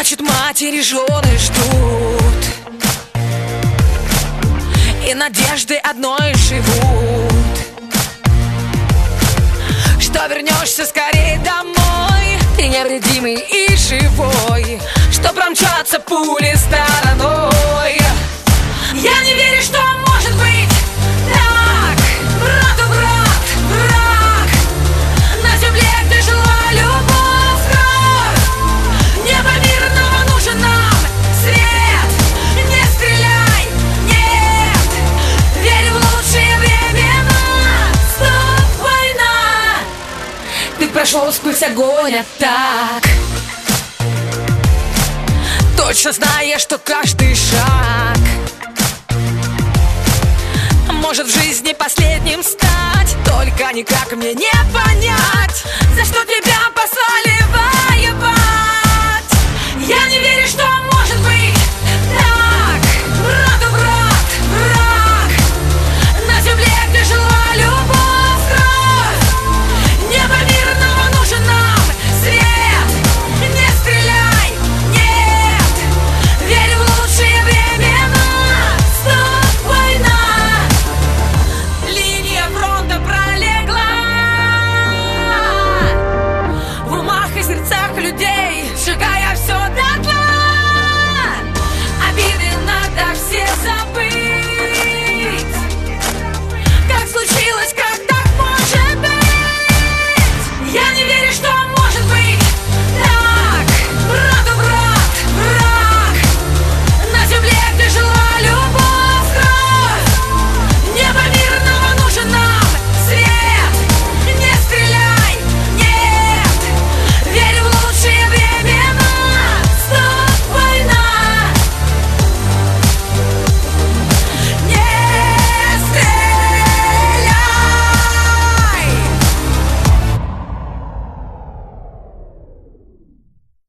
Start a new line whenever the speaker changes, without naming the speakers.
Значит, матери, жены ждут, и надежды одной живут, что вернешься скорее домой, ты невредимый и живой, что промчатся пули стороной. Я не верю, что может быть так. Брату брат, враг, на земле, где жила любовь, кровь. Небо мирного нужен нам свет. Не стреляй, нет, верь в лучшие времена. Стоп, война. Ты прошел сквозь огонь, а так, точно зная, что каждый шаг может в жизни последним стать. Только никак мне не понять, за что тебя послали